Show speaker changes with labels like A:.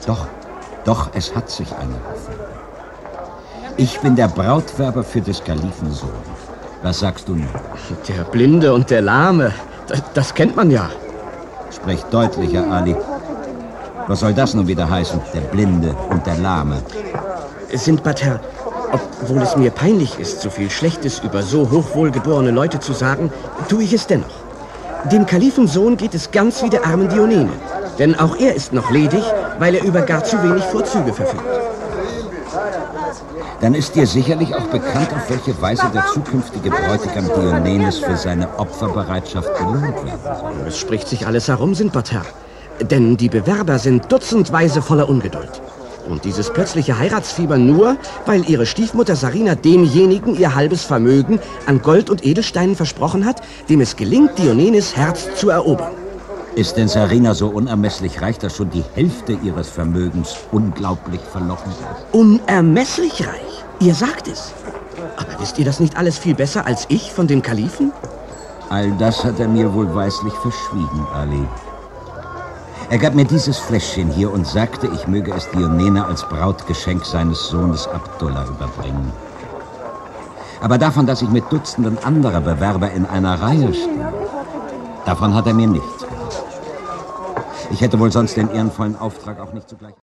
A: Doch, es hat sich eine offen. Ich bin der Brautwerber für des Kalifen Sohn. Was sagst du nun?
B: Der Blinde und der Lahme, das kennt man ja.
A: Sprech deutlicher, Ali. Was soll das nun wieder heißen, der Blinde und der Lahme?
B: Sindbad, Herr, obwohl es mir peinlich ist, so viel Schlechtes über so hochwohlgeborene Leute zu sagen, tue ich es dennoch. Dem Kalifensohn geht es ganz wie der armen Dionene, denn auch er ist noch ledig, weil er über gar zu wenig Vorzüge verfügt.
A: Dann ist dir sicherlich auch bekannt, auf welche Weise der zukünftige Bräutigam Dionenes für seine Opferbereitschaft belohnt werden soll.
B: Es spricht sich alles herum, Sindbad, Herr, denn die Bewerber sind dutzendweise voller Ungeduld. Und dieses plötzliche Heiratsfieber nur, weil ihre Stiefmutter Sarina demjenigen ihr halbes Vermögen an Gold und Edelsteinen versprochen hat, dem es gelingt, Dionenes Herz zu erobern.
A: Ist denn Sarina so unermesslich reich, dass schon die Hälfte ihres Vermögens unglaublich verlockend ist?
B: Unermesslich reich? Ihr sagt es. Aber wisst ihr das nicht alles viel besser als ich von dem Kalifen?
A: All das hat er mir wohl weislich verschwiegen, Ali. Er gab mir dieses Fläschchen hier und sagte, ich möge es Dionene als Brautgeschenk seines Sohnes Abdullah überbringen. Aber davon, dass ich mit Dutzenden anderer Bewerber in einer Reihe stehe, davon hat er mir nichts gesagt. Ich hätte wohl sonst den ehrenvollen Auftrag auch nicht zugleich...